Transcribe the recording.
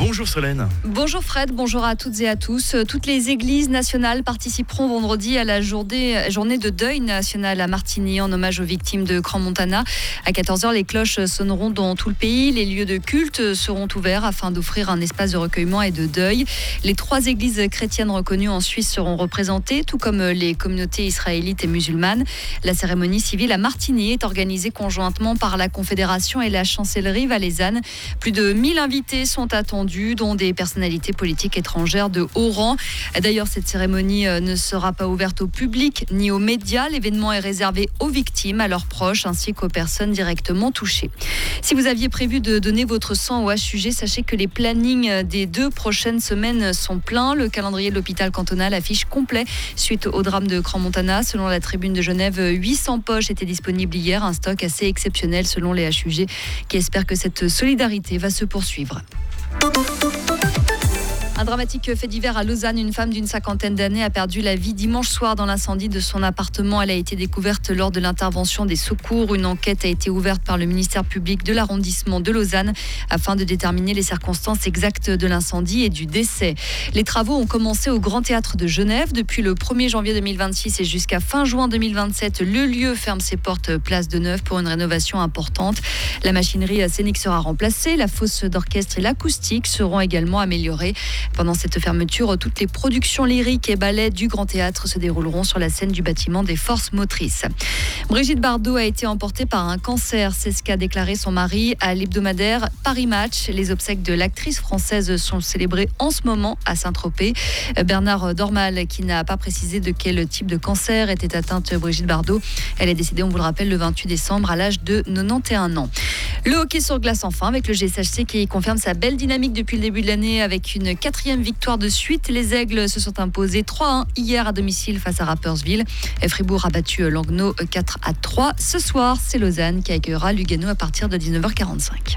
Bonjour Solène. Bonjour Fred, bonjour à toutes et à tous. Toutes les églises nationales participeront vendredi à la journée de deuil national à Martigny en hommage aux victimes de Crans-Montana. À 14h, les cloches sonneront dans tout le pays. Les lieux de culte seront ouverts afin d'offrir un espace de recueillement et de deuil. Les 3 églises chrétiennes reconnues en Suisse seront représentées, tout comme les communautés israélites et musulmanes. La cérémonie civile à Martigny est organisée conjointement par la Confédération et la chancellerie valaisanne. Plus de 1000 invités sont attendus, dont des personnalités politiques étrangères de haut rang. D'ailleurs, cette cérémonie ne sera pas ouverte au public ni aux médias. L'événement est réservé aux victimes, à leurs proches ainsi qu'aux personnes directement touchées. Si vous aviez prévu de donner votre sang au HUG, sachez que les plannings des 2 prochaines semaines sont pleins. Le calendrier de l'hôpital cantonal affiche complet suite au drame de Crans-Montana. Selon la Tribune de Genève, 800 poches étaient disponibles hier, un stock assez exceptionnel selon les HUG qui espèrent que cette solidarité va se poursuivre. Un dramatique fait divers à Lausanne. Une femme d'une 50aine d'années a perdu la vie dimanche soir dans l'incendie de son appartement. Elle a été découverte lors de l'intervention des secours. Une enquête a été ouverte par le ministère public de l'arrondissement de Lausanne afin de déterminer les circonstances exactes de l'incendie et du décès. Les travaux ont commencé au Grand Théâtre de Genève. Depuis le 1er janvier 2026 et jusqu'à fin juin 2027, le lieu ferme ses portes place de Neuve pour une rénovation importante. La machinerie scénique sera remplacée. La fosse d'orchestre et l'acoustique seront également améliorées. Pendant cette fermeture, toutes les productions lyriques et ballets du Grand Théâtre se dérouleront sur la scène du bâtiment des Forces Motrices. Brigitte Bardot a été emportée par un cancer. C'est ce qu'a déclaré son mari à l'hebdomadaire Paris Match. Les obsèques de l'actrice française sont célébrées en ce moment à Saint-Tropez. Bernard Dormal, qui n'a pas précisé de quel type de cancer était atteinte Brigitte Bardot. Elle est décédée, on vous le rappelle, le 28 décembre à l'âge de 91 ans. Le hockey sur glace enfin, avec le GSHC qui confirme sa belle dynamique depuis le début de l'année avec une 4e victoire de suite. Les Aigles se sont imposés 3-1 hier à domicile face à Rapperswil. Fribourg a battu Langnau 4-3. Ce soir, c'est Lausanne qui accueillera Lugano à partir de 19h45.